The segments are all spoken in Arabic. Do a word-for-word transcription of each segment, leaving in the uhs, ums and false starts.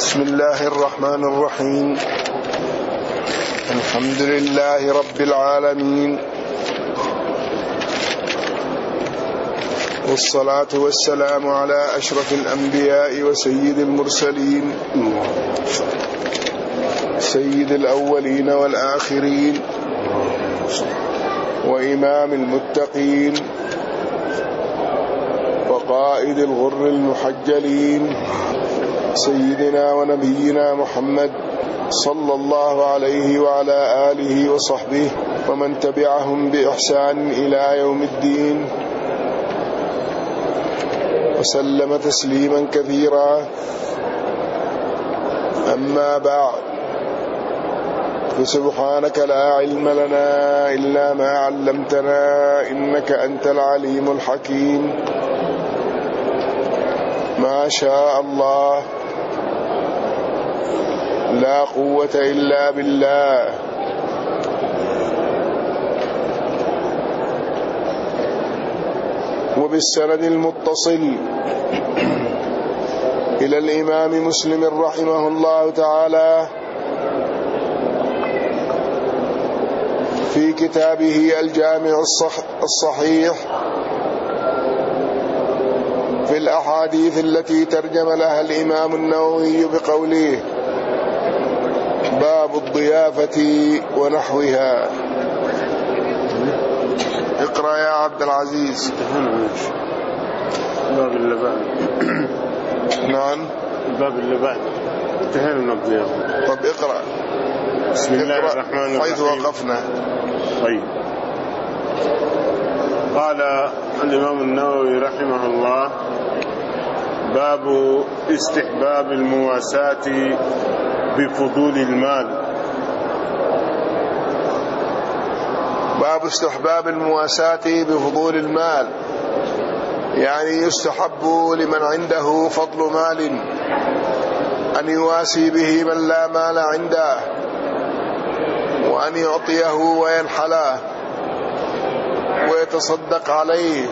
بسم الله الرحمن الرحيم. الحمد لله رب العالمين، والصلاة والسلام على أشرف الأنبياء وسيد المرسلين، سيد الأولين والآخرين، وإمام المتقين، وقائد الغر المحجلين، سيدنا ونبينا محمد صلى الله عليه وعلى آله وصحبه ومن تبعهم بإحسان إلى يوم الدين، وسلم تسليما كثيرا. أما بعد، فسبحانك لا علم لنا إلا ما علمتنا إنك أنت العليم الحكيم. ما شاء الله، لا قوة إلا بالله. وبالسند المتصل إلى الإمام مسلم رحمه الله تعالى في كتابه الجامع الصحيح في الأحاديث التي ترجم لها الإمام النووي بقوله: باب الضيافة ونحوها. اقرأ يا عبد العزيز. باب اللي بعد. نعم، الباب اللي بعد انتهينا من الضيافة. طب اقرأ. بسم الله اقرأ الرحمن الرحيم. حيث وقفنا. طيب. قال الإمام النووي رحمه الله: باب استحباب المواساة بفضول المال. باب استحباب المواساة بفضول المال، يعني يستحب لمن عنده فضل مال أن يواسي به من لا مال عنده، وأن يعطيه وينحله ويتصدق عليه،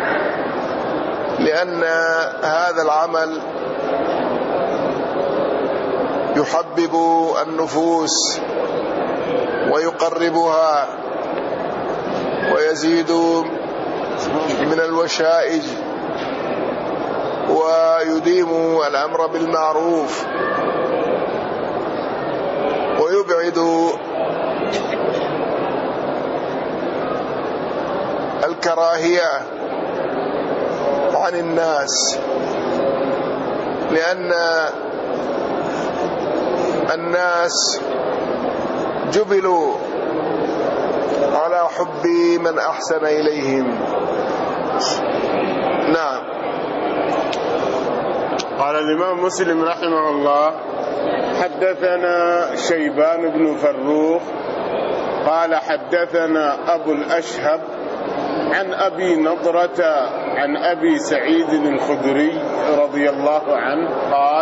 لأن هذا العمل يحبب النفوس ويقربها ويزيد من الوشائج ويديم الأمر بالمعروف ويبعد الكراهية عن الناس، لأن الناس جبلوا على حب من أحسن إليهم. نعم. قال الإمام مسلم رحمه الله: حدثنا شيبان بن فروخ قال حدثنا أبو الأشهب عن أبي نضرة عن أبي سعيد الخدري رضي الله عنه قال: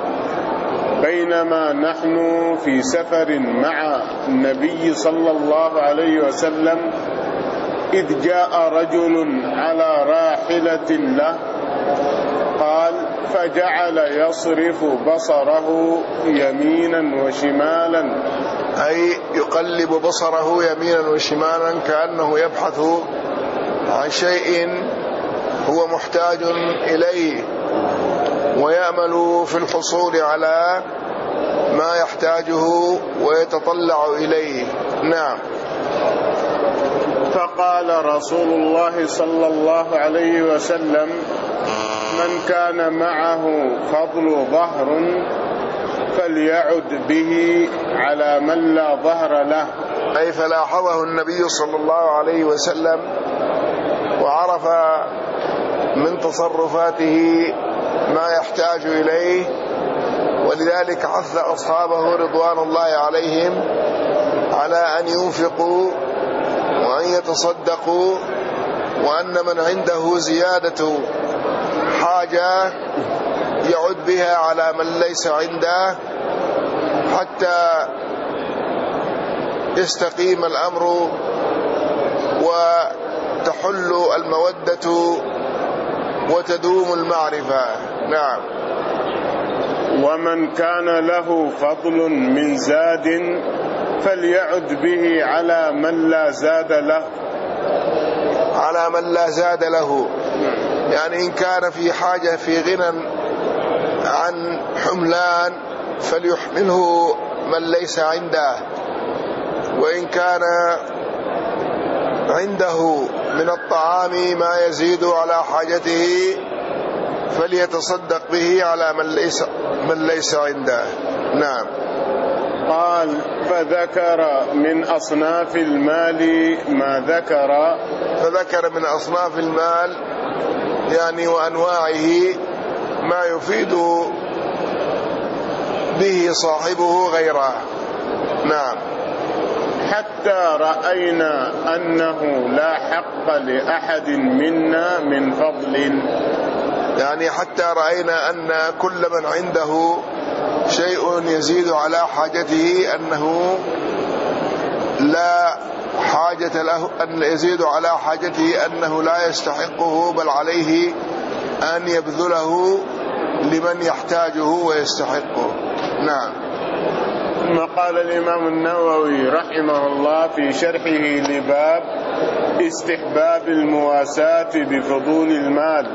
بينما نحن في سفر مع النبي صلى الله عليه وسلم إذ جاء رجل على راحلة له، قال: فجعل يصرف بصره يمينا وشمالا، أي يقلب بصره يمينا وشمالا كأنه يبحث عن شيء هو محتاج إليه ويأمل في الحصول على ما يحتاجه ويتطلع إليه. نعم. فقال رسول الله صلى الله عليه وسلم: من كان معه فضل ظهر فليعد به على من لا ظهر له. أي فلاحظه النبي صلى الله عليه وسلم وعرف من تصرفاته ما يحتاج إليه، ولذلك حث أصحابه رضوان الله عليهم على أن ينفقوا وأن يتصدقوا، وأن من عنده زيادة حاجة يعد بها على من ليس عنده حتى يستقيم الأمر وتحل المودة وتدوم المعرفة. نعم. ومن كان له فضل من زاد فليعد به على من لا زاد له. على من لا زاد له، يعني إن كان في حاجة في غنى عن حملان فليحمله من ليس عنده، وإن كان عنده من الطعام ما يزيد على حاجته فليتصدق به على من ليس من ليس عنده. نعم. قال فذكر من أصناف المال ما ذكر. فذكر من أصناف المال يعني وأنواعه ما يفيد به صاحبه غيره. نعم. حتى رأينا أنه لا حق لأحد منا من فضل، يعني حتى رأينا أن كل من عنده شيء يزيد على حاجته أنه لا حاجة له، أن يزيد على حاجته أنه لا يستحقه، بل عليه أن يبذله لمن يحتاجه ويستحقه. نعم. ثم قال الإمام النووي رحمه الله في شرحه لباب استحباب المواساة بفضول المال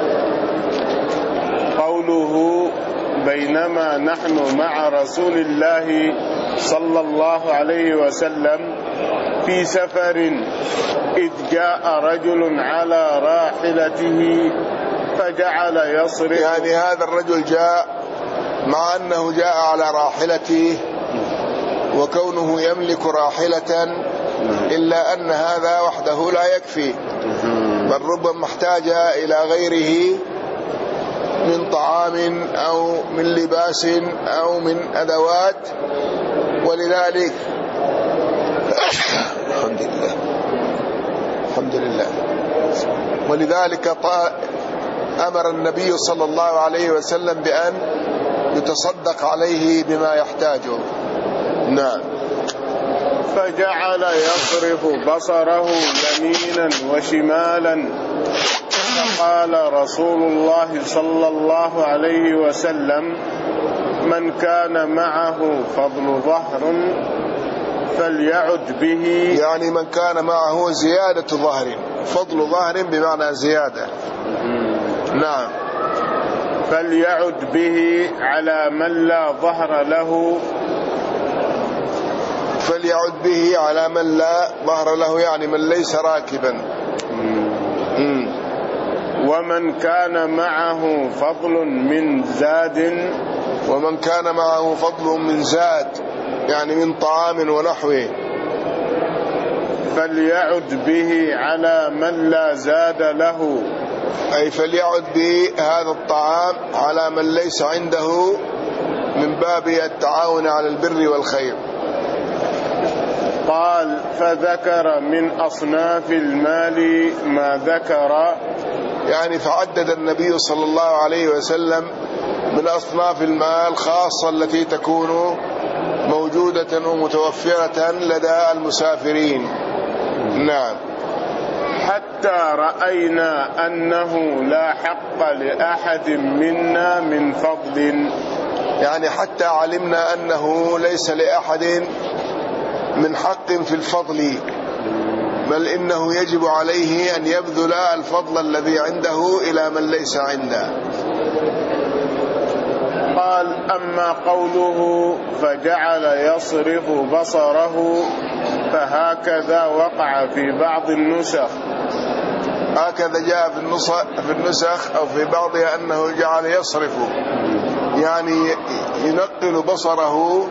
قوله بينما نحن مع رسول الله صلى الله عليه وسلم في سفر إذ جاء رجل على راحلته فجعل يصرف. يعني هذا الرجل جاء مع أنه جاء على راحلته وكونه يملك راحلة، إلا أن هذا وحده لا يكفي، بل ربما احتاج إلى غيره من طعام أو من لباس أو من أدوات، ولذلك الحمد لله الحمد لله ولذلك أمر النبي صلى الله عليه وسلم بأن يتصدق عليه بما يحتاجه. نعم. فجعل يصرف بصره يمينا وشمالا، فقال رسول الله صلى الله عليه وسلم من كان معه فضل ظهر فليعد به. يعني من كان معه زيادة ظهر، فضل ظهر بمعنى زيادة. نعم. فليعد به على من لا ظهر له. فليعد به على من لا ظهر له، يعني من ليس راكبا. مم. ومن كان معه فضل من زاد. ومن كان معه فضل من زاد يعني من طعام ونحوه فليعد به على من لا زاد له، أي فليعد به هذا الطعام على من ليس عنده، من باب التعاون على البر والخير. قال فذكر من أصناف المال ما ذكر. يعني فعدد النبي صلى الله عليه وسلم من أصناف المال خاصة التي تكون موجودة ومتوفرة لدى المسافرين. نعم. حتى رأينا أنه لا حق لأحد منا من فضل، يعني حتى علمنا أنه ليس لأحد من حق في الفضل، بل إنه يجب عليه أن يبذل الفضل الذي عنده إلى من ليس عنده. قال أما قوله فجعل يصرف بصره فهكذا وقع في بعض النسخ. هكذا جاء في النسخ, في النسخ أو في بعضها أنه جعل يصرف، يعني ينقل بصره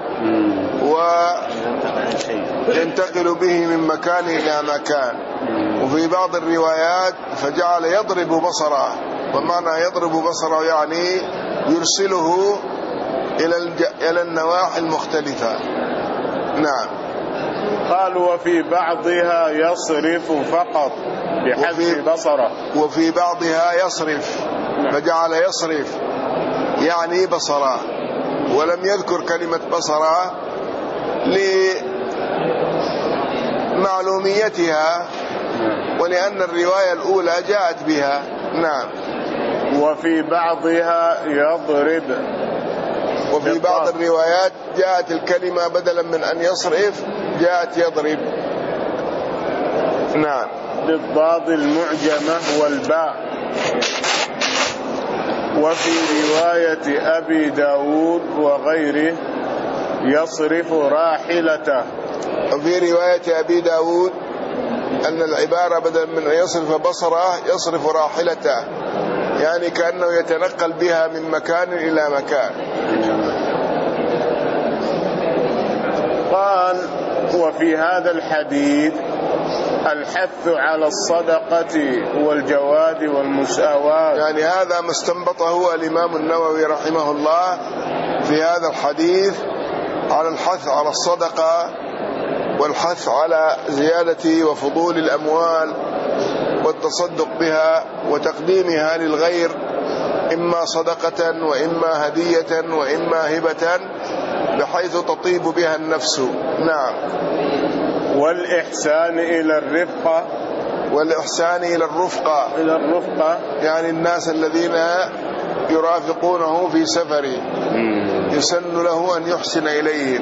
وينتقل به من مكان إلى مكان. وفي بعض الروايات فجعل يضرب بصره، ومعنى يضرب بصره يعني يرسله إلى النواحي المختلفة. نعم. قال وفي بعضها يصرف فقط بحذف بصره. وفي بعضها يصرف، فجعل يصرف يعني بصره، ولم يذكر كلمة بصره لمعلوميتها ولأن الرواية الأولى جاءت بها. نعم. وفي بعضها يضرب وفي بعض الروايات جاءت الكلمة بدلا من أن يصرف جاءت يضرب. نعم. بالضاد المعجمة والباء. وفي رواية أبي داود وغيره يصرف راحلته. وفي رواية أبي داود أن العبارة بدل من أن يصرف بصره يصرف راحلته، يعني كأنه يتنقل بها من مكان إلى مكان. قال: وفي هذا الحديث الحث على الصدقة والجواد والمساواة. يعني هذا ما استنبطه الإمام النووي رحمه الله في هذا الحديث على الحث على الصدقة والحث على زيادة وفضول الأموال والتصدق بها وتقديمها للغير، إما صدقة وإما هدية وإما هبة، بحيث تطيب بها النفس. نعم. والإحسان إلى الرفقة. والإحسان إلى الرفقة. إلى الرفقة يعني الناس الذين يرافقونه في سفره يسن له أن يحسن إليهم.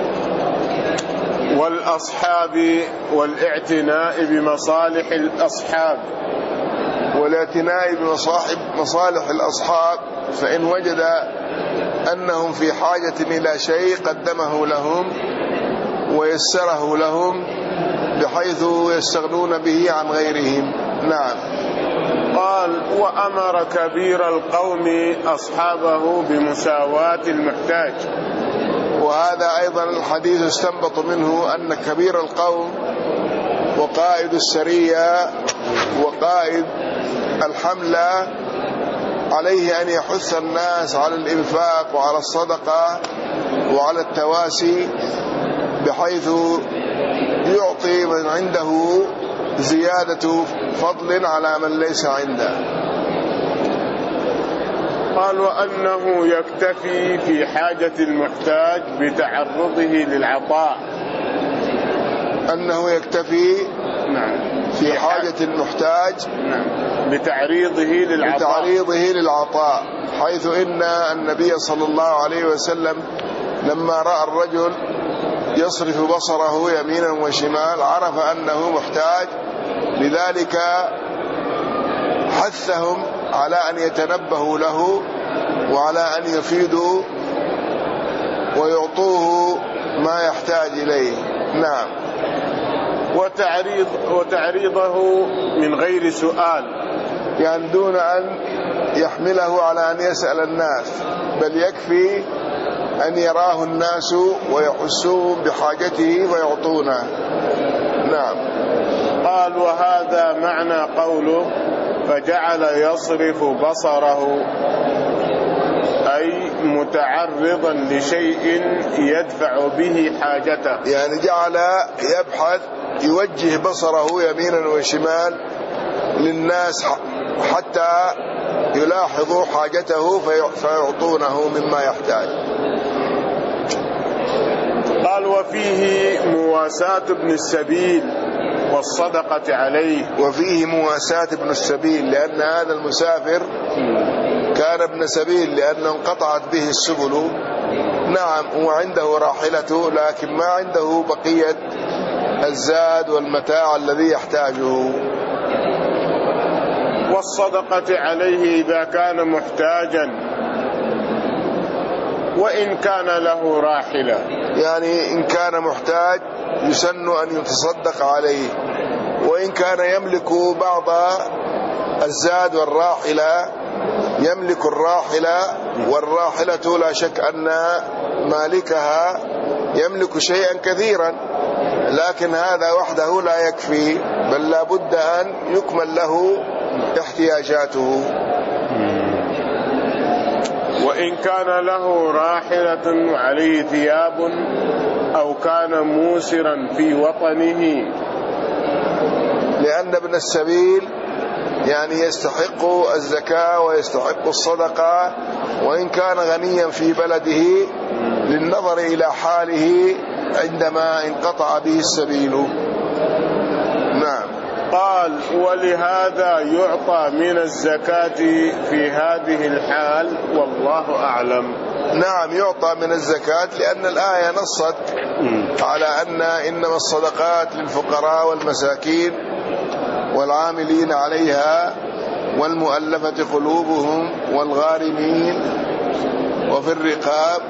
والأصحاب والاعتناء بمصالح الأصحاب. والاعتناء بمصالح الأصحاب، فإن وجد أنهم في حاجة إلى شيء قدمه لهم ويسره لهم بحيث يستغنون به عن غيرهم. نعم. قال: وأمر كبير القوم أصحابه بمساواة المحتاج. وهذا أيضا الحديث استنبط منه أن كبير القوم وقائد السرية وقائد الحملة عليه أن يحث الناس على الإنفاق وعلى الصدقة وعلى التواسي، بحيث يعطي من عنده زيادة فضل على من ليس عنده. قال: وأنه يكتفي في حاجة المحتاج بتعرضه للعطاء. أنه يكتفي نعم. في حاجة المحتاج نعم. بتعريضه للعطاء. بتعريضه للعطاء، حيث إن النبي صلى الله عليه وسلم لما رأى الرجل يصرف بصره يمينا وشمال عرف أنه محتاج، لذلك حثهم على أن يتنبهوا له وعلى أن يفيدوا ويعطوه ما يحتاج إليه. نعم. وتعريض وتعريضه من غير سؤال، يعني دون أن يحمله على أن يسأل الناس، بل يكفي أن يراه الناس ويحسوهم بحاجته ويعطونه. نعم. قال: وهذا معنى قوله فجعل يصرف بصره، أي متعرضا لشيء يدفع به حاجته. يعني جعل يبحث يوجه بصره يمينا وشمال للناس حتى يلاحظوا حاجته فيعطونه مما يحتاج. قال: وفيه مواساة ابن السبيل والصدقة عليه. وفيه مواساة ابن السبيل، لأن هذا المسافر كان ابن سبيل لأنه انقطعت به السبل. نعم، هو عنده راحلته لكن ما عنده بقية الزاد والمتاع الذي يحتاجه. والصدقة عليه إذا كان محتاجا وإن كان له راحلة. يعني إن كان محتاج يسن أن يتصدق عليه، وإن كان يملك بعض الزاد والراحلة يملك الراحلة، والراحلة لا شك أن مالكها يملك شيئا كثيرا، لكن هذا وحده لا يكفي، بل لا بد أن يكمل له احتياجاته. وإن كان له راحلة وعليه ثياب أو كان موسرا في وطنه، لأن ابن السبيل يعني يستحق الزكاة ويستحق الصدقة وإن كان غنيا في بلده، للنظر إلى حاله عندما انقطع به السبيل. نعم. قال ولهذا يعطى من الزكاة في هذه الحال والله أعلم. نعم يعطى من الزكاة لأن الآية نصت على أن إنما الصدقات للفقراء والمساكين والعاملين عليها والمؤلفة قلوبهم والغارمين وفي الرقاب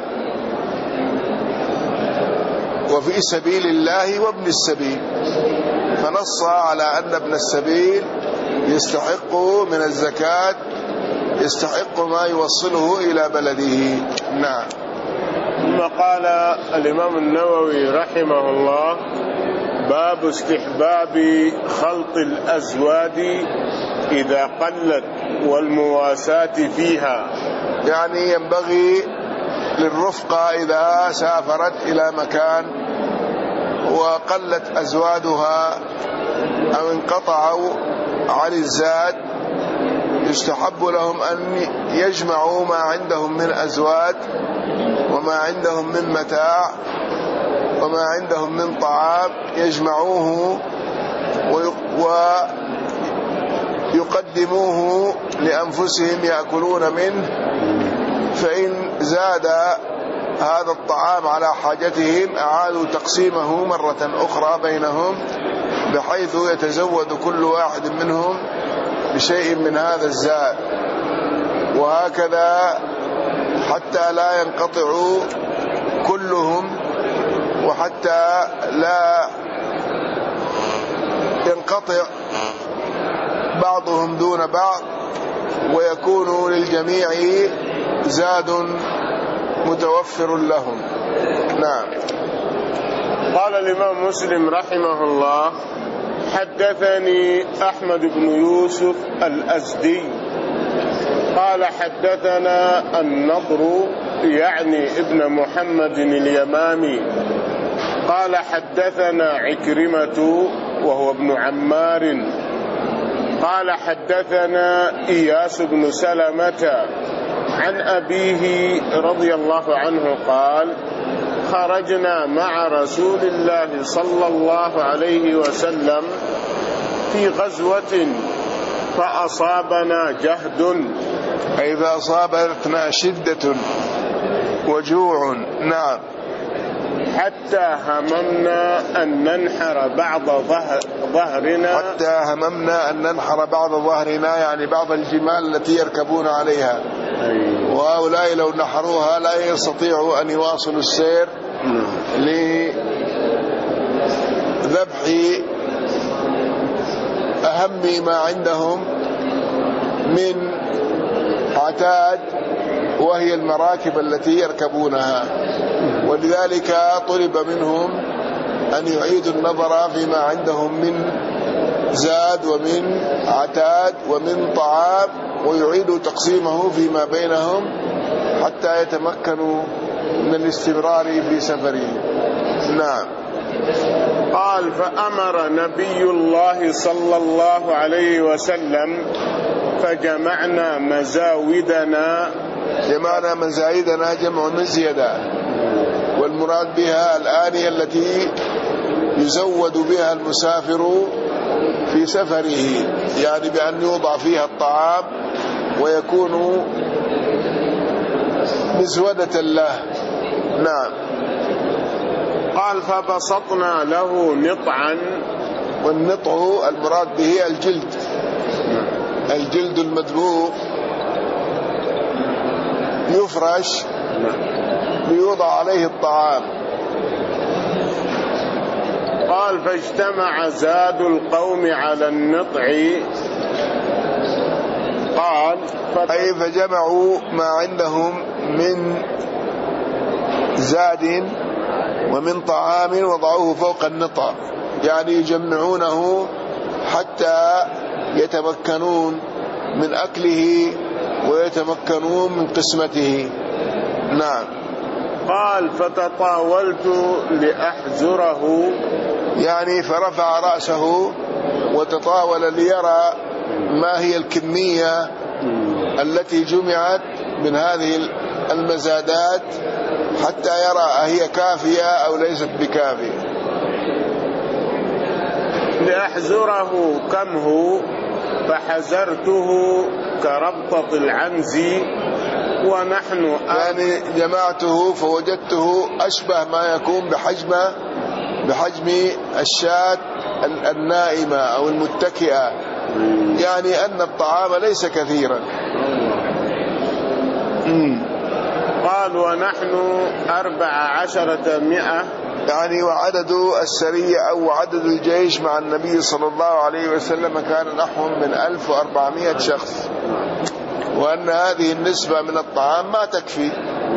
وفي سبيل الله وابن السبيل، فنص على أن ابن السبيل يستحق من الزكاة يستحق ما يوصله إلى بلده. نعم. ثم قال الإمام النووي رحمه الله باب استحباب خلط الأزواج إذا قلت والمواساة فيها، يعني ينبغي للرفقة إذا سافرت إلى مكان وقلت أزوادها أو انقطعوا عن الزاد يستحب لهم أن يجمعوا ما عندهم من أزواد وما عندهم من متاع وما عندهم من طعام يجمعوه ويقدموه لأنفسهم يأكلون منه، فإن زاد هذا الطعام على حاجتهم أعادوا تقسيمه مرة أخرى بينهم بحيث يتزود كل واحد منهم بشيء من هذا الزاد، وهكذا حتى لا ينقطعوا كلهم وحتى لا ينقطع بعضهم دون بعض ويكون للجميع زاد متوفر لهم. نعم. قال الإمام مسلم رحمه الله حدثني أحمد بن يوسف الأزدي قال حدثنا النضر يعني ابن محمد اليمامي قال حدثنا عكرمة وهو ابن عمار قال حدثنا إياس بن سلمة عن أبيه رضي الله عنه قال خرجنا مع رسول الله صلى الله عليه وسلم في غزوة فأصابنا جهد، أي إذا أصابتنا شدة وجوع. نعم. حتى هممنا أن ننحر بعض ظهرنا حتى هممنا أن ننحر بعض ظهرنا يعني بعض الجمال التي يركبون عليها، وهؤلاء لو نحروها لا يستطيعوا أن يواصلوا السير لذبح أهم ما عندهم من عتاد وهي المراكب التي يركبونها، ولذلك طلب منهم أن يعيدوا النظر فيما عندهم من زاد ومن عتاد ومن طعام ويعيدوا تقسيمه فيما بينهم حتى يتمكنوا من الاستمرار في سفرهم. نعم. قال فأمر نبي الله صلى الله عليه وسلم فجمعنا مزاودنا. جمعنا مزايدنا جمع مزيدة، والمراد بها الآنية التي يزود بها المسافر في سفره، يعني بأن يوضع فيها الطعام ويكون مزودة له. نعم. قال فبسطنا له نطعا، والنطع المراد به الجلد، الجلد المدبوغ يفرش ليوضع عليه الطعام. قال فاجتمع زاد القوم على النطع. قال أي فجمعوا ما عندهم من زاد ومن طعام وضعوه فوق النطع، يعني يجمعونه حتى يتمكنون من أكله ويتمكنون من قسمته. نعم. قال فتطاولت لأحزره، يعني فرفع رأسه وتطاول ليرى ما هي الكمية التي جمعت من هذه المزادات حتى يرى هي كافية أو ليست بكافية. لأحزره كم هو فحزرته كربطة العنز ونحن يعني جمعته فوجدته أشبه ما يكون بحجم بحجم الشاة النائمة أو المتكئة، يعني أن الطعام ليس كثيرا. قال ونحن أربع عشرة مئة، يعني وعدد السرية أو عدد الجيش مع النبي صلى الله عليه وسلم كان نحو من ألف وأربعمائة شخص، وأن هذه النسبة من الطعام ما تكفي.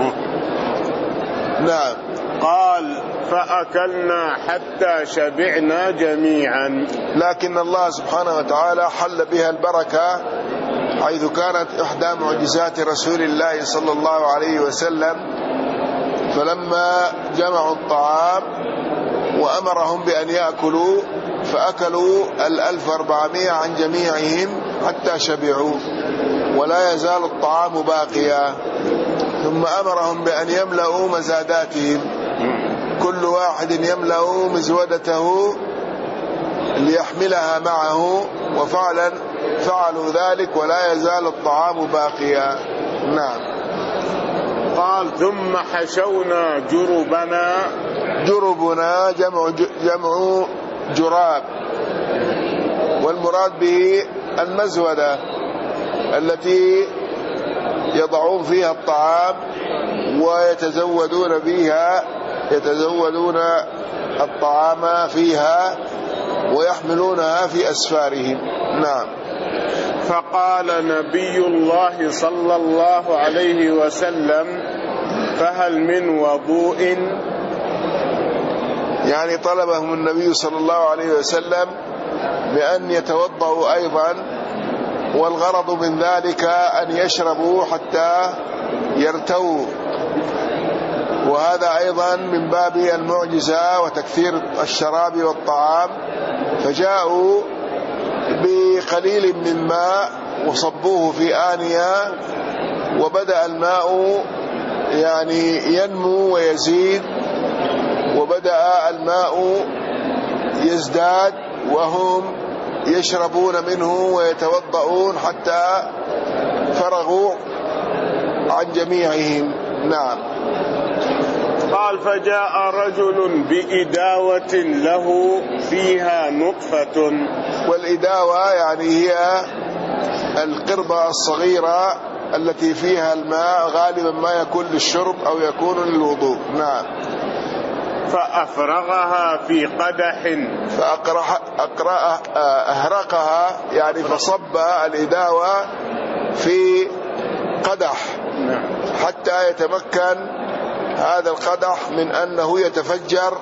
نعم. قال فأكلنا حتى شبعنا جميعا، لكن الله سبحانه وتعالى حل بها البركة، حيث كانت إحدى معجزات رسول الله صلى الله عليه وسلم، فلما جمعوا الطعام وأمرهم بأن يأكلوا فأكلوا الألف وأربعمائة عن جميعهم حتى شبعوا، ولا يزال الطعام باقيا. ثم أمرهم بأن يملأوا مزاداتهم، كل واحد يملأ مزودته ليحملها معه، وفعلا فعلوا ذلك ولا يزال الطعام باقيا. نعم. قال ثم حشونا جربنا، جربنا جمع جمع جراب، والمراد به المزودة التي يضعون فيها الطعام ويتزودون بها يتزودون الطعام فيها ويحملونها في أسفارهم. نعم. فقال نبي الله صلى الله عليه وسلم فهل من وضوء؟ يعني طلبهم النبي صلى الله عليه وسلم بأن يتوضأوا أيضا، والغرض من ذلك أن يشربوا حتى يرتووا، وهذا أيضا من باب المعجزة وتكثير الشراب والطعام، فجاءوا بقليل من ماء وصبوه في آنية، وبدأ الماء يعني ينمو ويزيد، وبدأ الماء يزداد وهم يشربون منه ويتوضؤون حتى فرغوا عن جميعهم. نعم. قال فجاء رجل بإداوة له فيها نطفة، والإداوة يعني هي القربة الصغيرة التي فيها الماء، غالبا ما يكون للشرب أو يكون للوضوء. نعم. فأفرغها في قدح، فأهرقها يعني فصب الإداوة في قدح حتى يتمكن هذا القدح من أنه يتفجر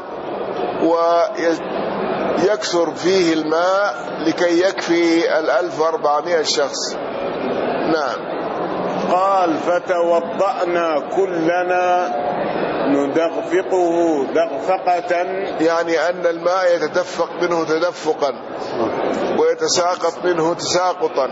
ويكثر فيه الماء لكي يكفي الألف وأربعمائة شخص. نعم. قال فتوضأنا كلنا ندغفقه دغفقة، يعني أن الماء يتدفق منه تدفقا ويتساقط منه تساقطا.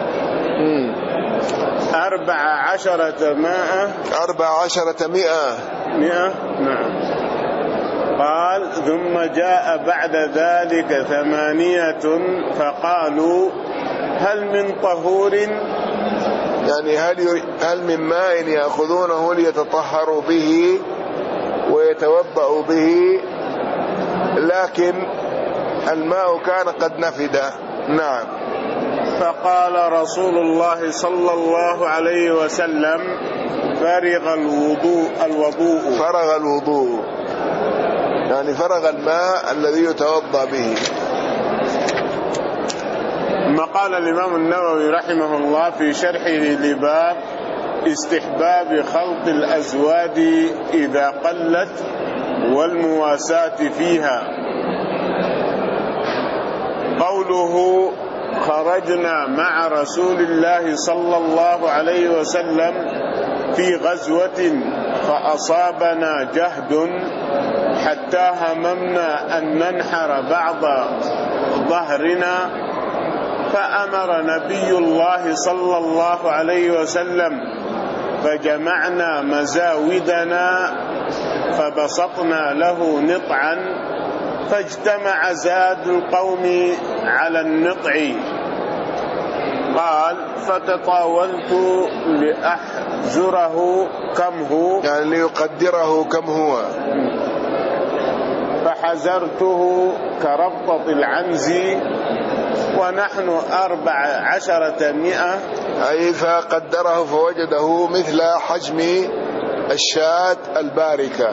أربع عشرة مائة أربع عشرة مئة مئة. نعم. قال ثم جاء بعد ذلك ثمانية فقالوا هل من طهور؟ يعني هل هل من ماء يأخذونه ليتطهروا به ويتوضأوا به، لكن الماء كان قد نفد. نعم. فقال رسول الله صلى الله عليه وسلم فرغ الوضوء الوضوء فرغ الوضوء يعني فرغ الماء الذي يتوضأ به. ما قال الإمام النووي رحمه الله في شرحه لباب استحباب خلط الأزواج إذا قلت والمواساة فيها، قوله خرجنا مع رسول الله صلى الله عليه وسلم في غزوة فأصابنا جهد حتى هممنا أن ننحر بعض ظهرنا، فأمر نبي الله صلى الله عليه وسلم فجمعنا مزاودنا فبسطنا له نطعا فاجتمع زاد القوم على النطع. قال فتطاولت لأحزره كم هو، يعني ليقدره كم هو، فحزرته كربطة العنز ونحن أربع عشرة مئة، أي فقدره فوجده مثل حجم الشاة الباركة،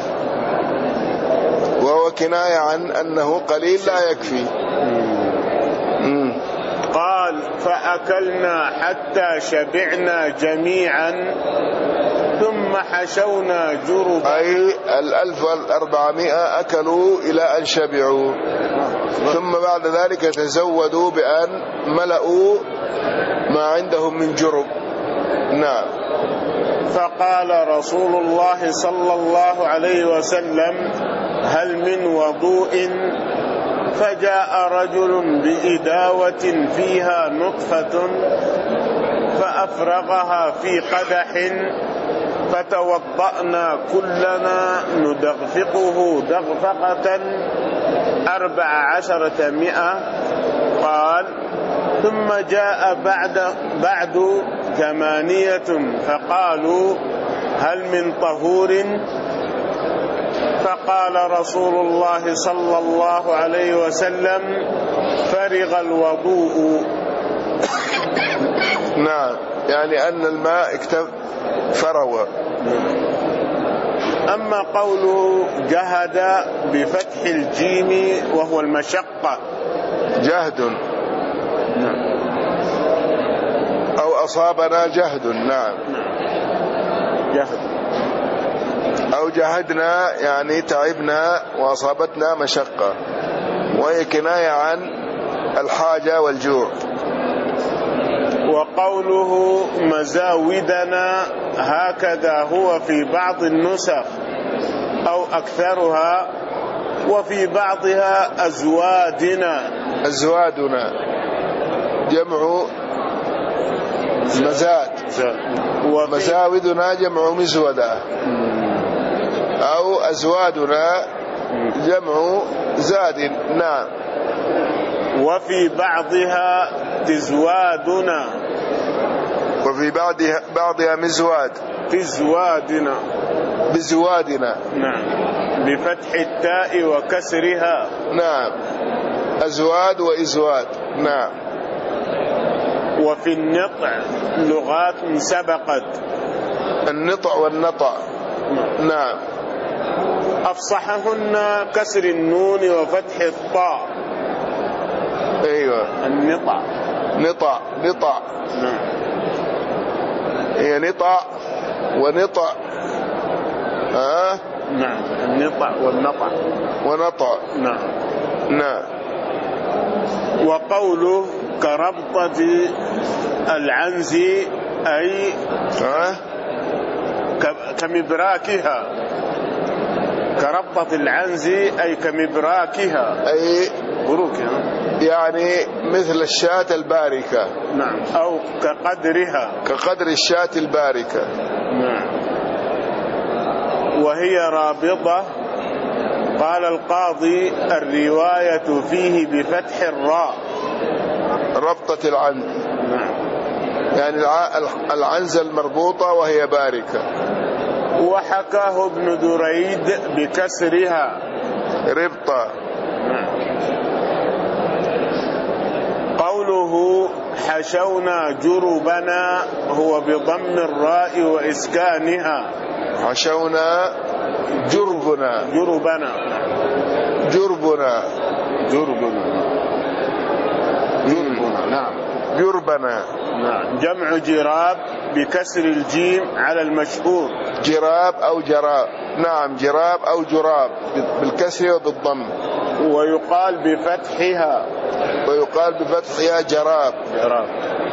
وهو كناية عن أنه قليل لا يكفي. مم. قال فأكلنا حتى شبعنا جميعا ثم حشونا جربا، أي الألف والأربعمائة أكلوا إلى أن شبعوا، ثم بعد ذلك تزودوا بأن ملأوا ما عندهم من جرب. نعم. فقال رسول الله صلى الله عليه وسلم هل من وضوء؟ فجاء رجل بإداوة فيها نطفة فأفرغها في قدح، فتوضأنا كلنا ندغفقه دغفقة أربع عشرة مئة. قال ثم جاء بعد, بعد ثمانية فقالوا هل من طهور؟ فقال رسول الله صلى الله عليه وسلم فرغ الوضوء. نعم، يعني أن الماء اكتف فروى. أما قوله جهد بفتح الجيم وهو المشقة، جهد أو أصابنا جهد. نعم، جهد أو جهدنا يعني تعبنا وأصابتنا مشقة، وهي كناية عن الحاجة والجوع. وقوله مزاودنا هكذا هو في بعض النسخ أو أكثرها، وفي بعضها أزوادنا. أزوادنا جمع مزاد، ومزاودنا جمع مزودة، أو أزوادنا جمع زاد. نعم. وفي بعضها تزوادنا، وفي بعضها بعضها مزواد، تزوادنا بزوادنا. نعم، بفتح التاء وكسرها. نعم، أزواد وإزواد. نعم. وفي النطع لغات سبقت، النطع والنطع. نعم. أفصحهن كسر النون وفتح الطاء. أيوة، النطع نطع نطع. نعم. هي نطع ونطع. ها. نعم، النطع والنطع ونطع. نعم. نعم. وقوله كربطة العنز أي ها؟ كمبراكها، كربطة العنز أي كمبراكها، أي بروكها، يعني مثل الشاة الباركة. نعم، أو كقدرها، كقدر الشاة الباركة. نعم. وهي رابطة. قال القاضي الرواية فيه بفتح الراء، ربطة العنز. نعم. يعني العنز المربوطة وهي باركة. وحكاه ابن دريد بكسرها، ربطة. نعم. قوله حشونا جربنا هو بضم الراء وإسكانها. حشونا جربنا، جربنا جربنا جربنا جربنا نعم، جربنا. نعم. جمع جراب بكسر الجيم على المشهور. جراب أو جراب. نعم، جراب أو جراب بالكسر وبالضم. ويقال بفتحها، ويقال بفتحها جراب. جراب.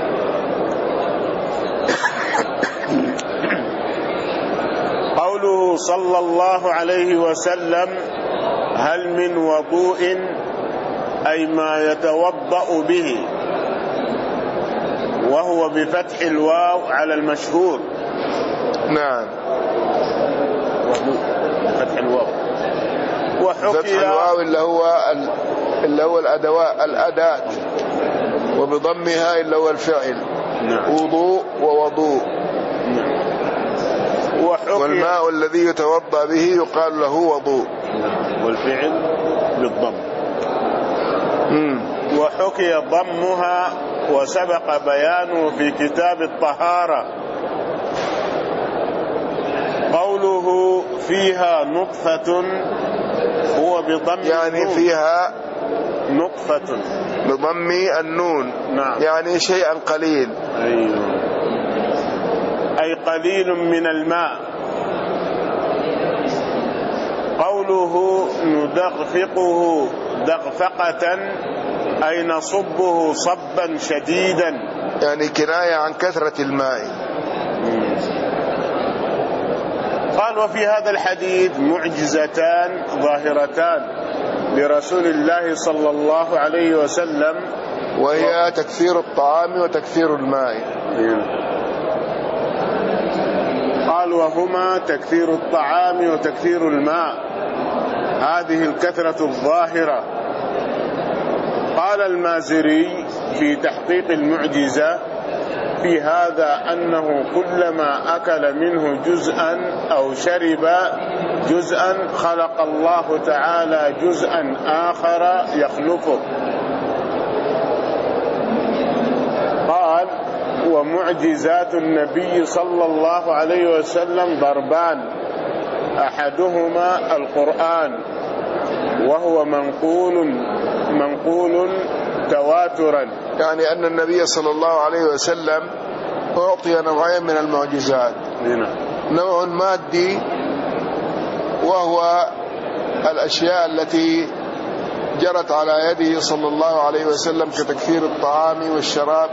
قوله صلى الله عليه وسلم هل من وضوء أي ما يتوضأ به، وهو بفتح الواو على المشهور. نعم. وضوء فتح الواو. فتح الواو اللي هو اللي هو الأدواء الأداة، وبضمها اللي هو الفعل. نعم. وضوء ووضوء. نعم. والماء الذي يتوضأ به يقال له وضوء. نعم. والفعل بالضم. مم. وحكي ضمها وسبق بيانه في كتاب الطهارة. قوله فيها نطفة هو بضم يعني النون. فيها نطفة بضم النون. نعم. يعني شيئا قليل. أيوه. أي قليل من الماء. قوله ندغفقه دغفقة أي نصبه صبا شديدا، يعني كناية عن كثرة الماء. قال وفي هذا الحديث معجزتان ظاهرتان لرسول الله صلى الله عليه وسلم، وهي تكثير الطعام وتكثير الماء. قال وهما تكثير الطعام وتكثير الماء، هذه الكثرة الظاهرة. قال المازري في تحقيق المعجزة في هذا أنه كلما أكل منه جزءا أو شرب جزءا خلق الله تعالى جزءا آخر يخلفه. قال ومعجزات النبي صلى الله عليه وسلم ضربان، أحدهما القرآن وهو منقول منقول تواترا، يعني أن النبي صلى الله عليه وسلم أعطي نوعين من المعجزات. هنا. نوع مادي وهو الأشياء التي جرت على يده صلى الله عليه وسلم كتكثير الطعام والشراب،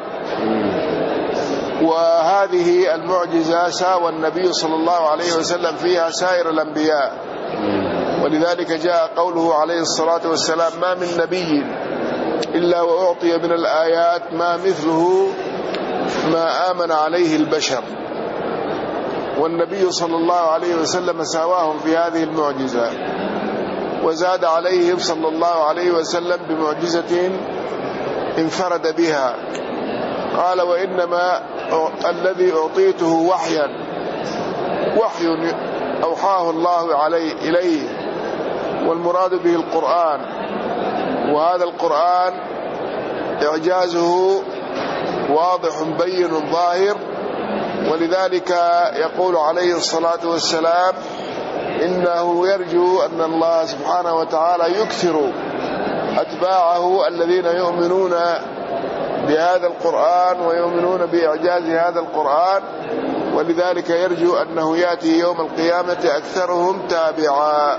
وهذه المعجزة ساوى النبي صلى الله عليه وسلم فيها سائر الأنبياء، ولذلك جاء قوله عليه الصلاة والسلام ما من نبي إلا وأعطي من الآيات ما مثله ما آمن عليه البشر، والنبي صلى الله عليه وسلم ساواهم في هذه المعجزة، وزاد عليهم صلى الله عليه وسلم بمعجزة انفرد بها. قال وإنما الذي أعطيته وحيا وحي أوحاه الله عليه إليه، والمراد به القرآن، وهذا القرآن إعجازه واضح بين ظاهر، ولذلك يقول عليه الصلاة والسلام إنه يرجو أن الله سبحانه وتعالى يكثر أتباعه الذين يؤمنون بهذا القرآن ويؤمنون بإعجاز هذا القرآن، ولذلك يرجو أنه يأتي يوم القيامة أكثرهم تابعا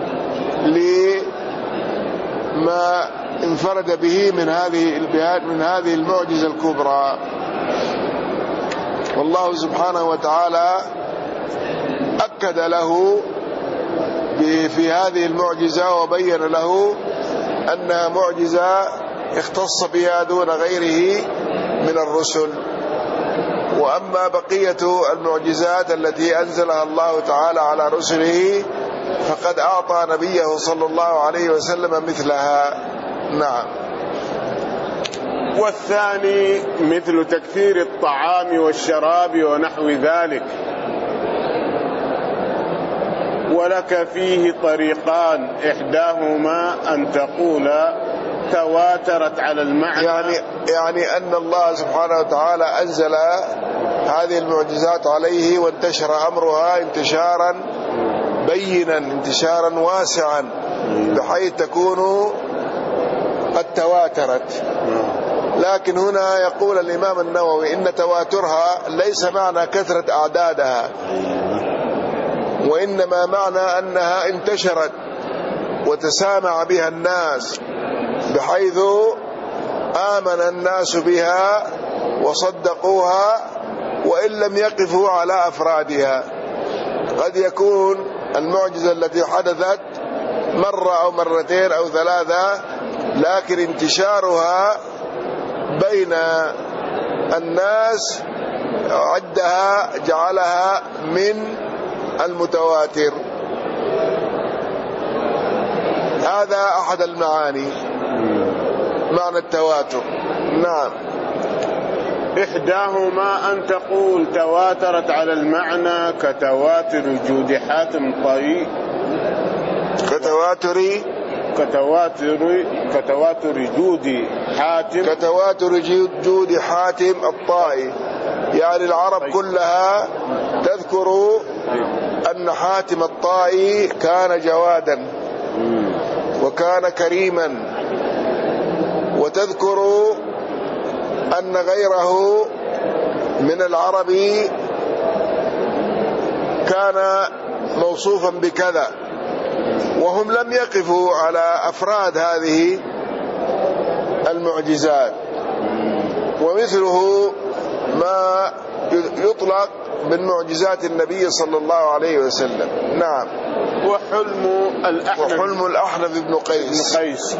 لما انفرد به من هذه من هذه المعجزة الكبرى. والله سبحانه وتعالى أكد له في هذه المعجزة وبين له أنها معجزة اختص بها دون غيره من الرسل. وأما بقية المعجزات التي أنزلها الله تعالى على رسله فقد أعطى نبيه صلى الله عليه وسلم مثلها. نعم. والثاني مثل تكثير الطعام والشراب ونحو ذلك. ولك فيه طريقان، إحداهما أن تقول تواترت على المعنى، يعني يعني أن الله سبحانه وتعالى أنزل هذه المعجزات عليه وانتشر أمرها انتشارا بينا انتشارا واسعا بحيث تكون قد تواترت. لكن هنا يقول الإمام النووي إن تواترها ليس معنى كثرة أعدادها، وإنما معنى أنها انتشرت وتسامع بها الناس بحيث آمن الناس بها وصدقوها وإن لم يقفوا على أفرادها. قد يكون المعجزة التي حدثت مرة أو مرتين أو ثلاثة، لكن انتشارها بين الناس عدها جعلها من المتواتر. هذا أحد المعاني، معنى التواتر. نعم. إحداهما أن تقول تواترت على المعنى كتواتر جود حاتم طي كتواتر كتواتر كتواتر جود حاتم كتواتر جود حاتم الطائي. يعني العرب كلها تذكر أن حاتم الطائي كان جوادا وكان كريما، وتذكر أن غيره من العرب كان موصوفا بكذا، وهم لم يقفوا على أفراد هذه المعجزات. ومثله ما يطلق من معجزات النبي صلى الله عليه وسلم. نعم. وحلم الأحنف وحلم الأحنف بن قيس, قيس.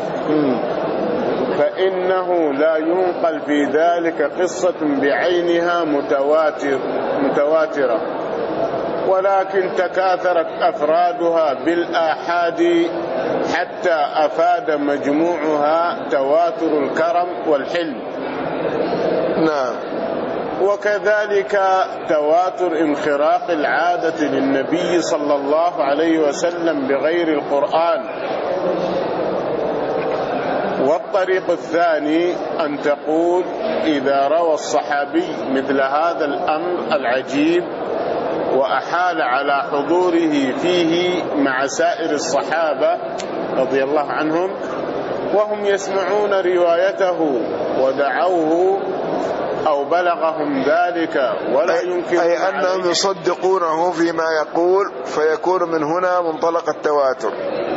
فإنه لا ينقل في ذلك قصة بعينها متواتر متواترة، ولكن تكاثرت أفرادها بالآحاد حتى أفاد مجموعها تواتر الكرم والحلم. نعم. وكذلك تواتر انخراق العادة للنبي صلى الله عليه وسلم بغير القرآن. والطريق الثاني أن تقول إذا روى الصحابي مثل هذا الأمر العجيب وأحال على حضوره فيه مع سائر الصحابة رضي الله عنهم وهم يسمعون روايته ودعوه أو بلغهم ذلك ولا يمكن أي أنهم يصدقونه فيما يقول، فيكون من هنا منطلق التواتر.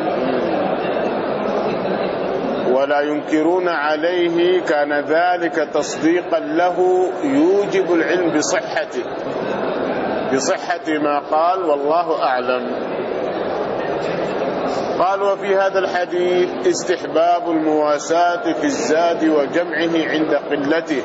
ولا ينكرون عليه، كان ذلك تصديقا له يوجب العلم بصحته بصحة ما قال، والله أعلم. قال وفي هذا الحديث استحباب المواساة في الزاد وجمعه عند قلته.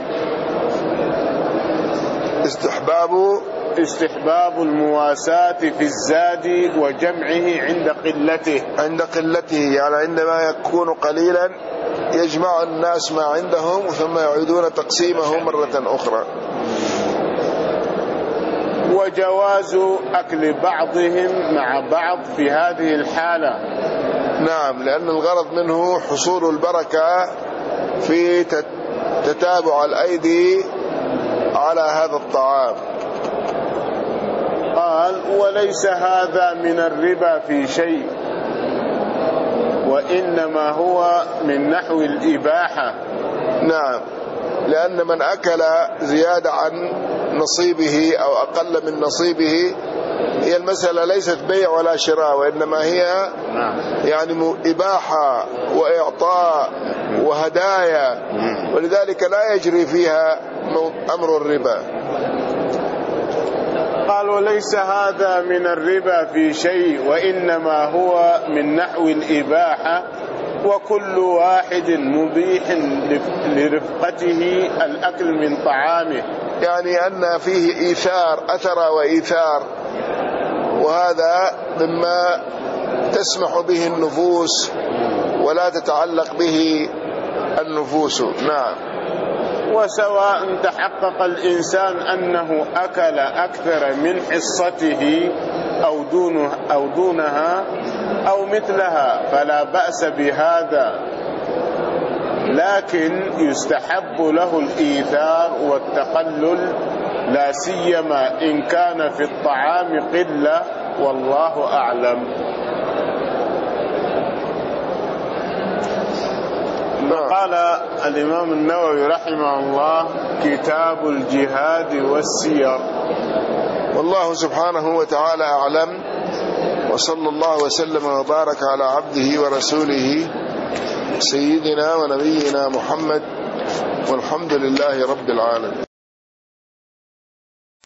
استحباب استحباب المواساة في الزاد وجمعه عند قلته عند قلته يعني عندما يكون قليلا يجمع الناس ما عندهم ثم يعيدون تقسيمه مرة أخرى. وجواز أكل بعضهم مع بعض في هذه الحالة. نعم، لأن الغرض منه حصول البركة في تتابع الأيدي على هذا الطعام. قال وليس هذا من الربا في شيء، وإنما هو من نحو الإباحة. نعم، لأن من أكل زيادة عن نصيبه أو أقل من نصيبه هي المسألة ليست بيع ولا شراء، وإنما هي يعني إباحة وإعطاء وهدايا، ولذلك لا يجري فيها أمر الربا. قال وليس هذا من الربا في شيء، وإنما هو من نحو الإباحة، وكل واحد مبيح لرفقته الأكل من طعامه. يعني أن فيه إيثار، أثر وإيثار، وهذا مما تسمح به النفوس ولا تتعلق به النفوس. نعم. وسواء تحقق الإنسان أنه أكل أكثر من حصته أو دونه أو دونها أو مثلها فلا بأس بهذا، لكن يستحب له الإيثار والتقلل، لا سيما إن كان في الطعام قلة، والله أعلم. قال الإمام النووي رحمه الله كتاب الجهاد والسير. والله سبحانه وتعالى أعلم، وصلى الله وسلم وبارك على عبده ورسوله سيدنا ونبينا محمد، والحمد لله رب العالمين.